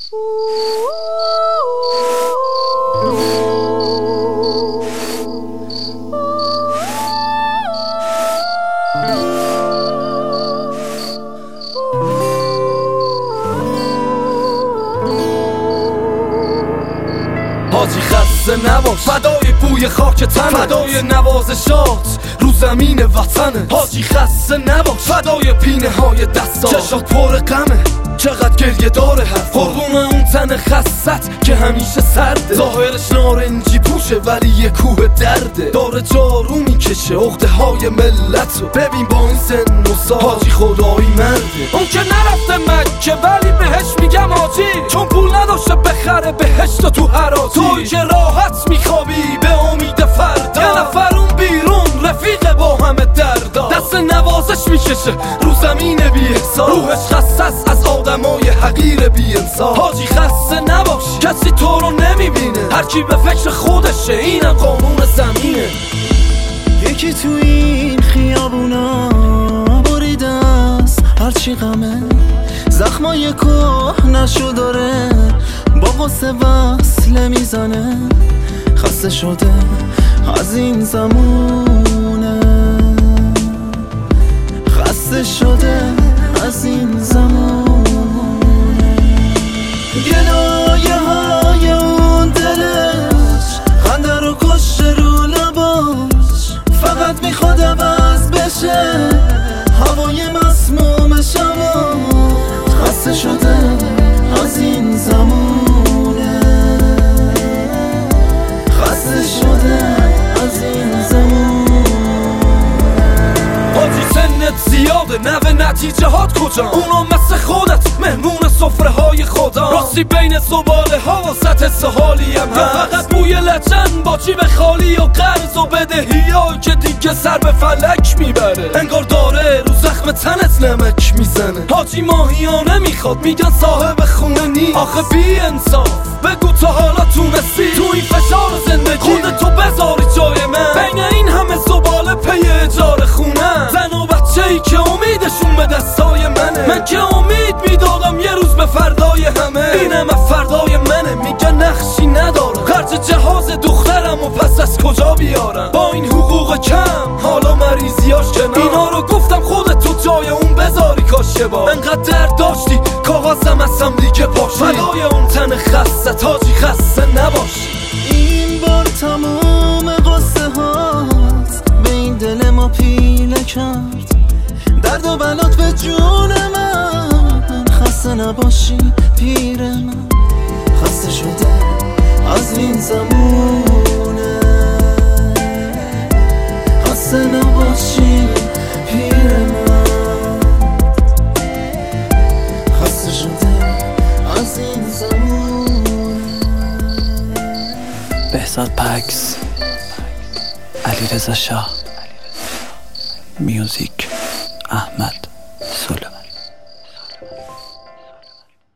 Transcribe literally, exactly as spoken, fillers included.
حاجی خسته نباش، فدای بوی خاک تنه، فدای نوازشات رو زمین وطنه. حاجی خسته نباش، فدای پینه های دستات، چشات پر غمه، چقدر گریه داره حرف، قربون اون تن خست که همیشه سرده. ظاهرش نارنجی پوشه ولی یه کوه درده، داره جارو میکشه عقده های ملت رو. ببین با این سن و سال حاجی خدایی مرده. اون که نرفته مکه ولی بهش میگم حاجی، چون پول نداشته بخره بهشت تو حراجی. توی که راحت میخوابی به امید فردا، یه نفر اون بیرون رفیق با همه دردا، دست نوازش میکشه رو زمین بی احساس، روحش خسته از آدمای حقیر بی انصاف. حاجی خسته نباش، کسی تو رو نمیبینه، هر کی به فکر خودشه، اینم قانون زمینه. یکی تو این خیابونا بریده است هرچی غمه، زخمای کهنشو داره با قصه وصله میزنه، خسته شده از این زمونه، خسته شده از این زمونه. گلایه های اون دلش خنده رو کشته رو لباش، فقط میخواد عوض بشه هوای مسموم شما، خسته شده از این زمونه، خسته شده از این زمونه. حاجی سنت زیاده، نوه نتیجه هات کجا؟ اونا مثل خودت مهمون سفره های خدا، راستی بین زباله ها و سطح سهالی هم یا فقط بوی لجن با جیب خالی و قرض و بدهی ها که دیگه سر به فلک میبره، انگار داره رو زخم تنت نمک میزنه. حاجی ماهیانه میخواد، میگن صاحب خونه نیست، آخه بی انصاف بگو تا حالا تونستی تو این فشار زندگی خودتو بذاری جای من، بین این همه زباله پی اجاره خونه، زن و بچه ای که امیدشون به دستای منه، من که امید میدادم یه روز به فردای همه، اینم فردای منه، میگن نقشی ندارم، خرج جهاز دخترم و پس از کجا بیارم، با این حقوق کم حالا مریضیاش کنم، اینا رو گفتم خودت تو جای اون بذاری کاش یه بار، انقدر درد داشتی کاغذم هستم دیگه پاشی، فدای اون تن خست حاجی خسته نباش. این بار تموم قصه هات به این دل ما پیله کرد، درد و بلات به جون من، خسته نباشی پیر من، خسته شده از این زمونه، خسته نباشی پیر من، خسته شده از این زمونه. بهزاد پکس، علیرضا شاه، میوزیک احمد.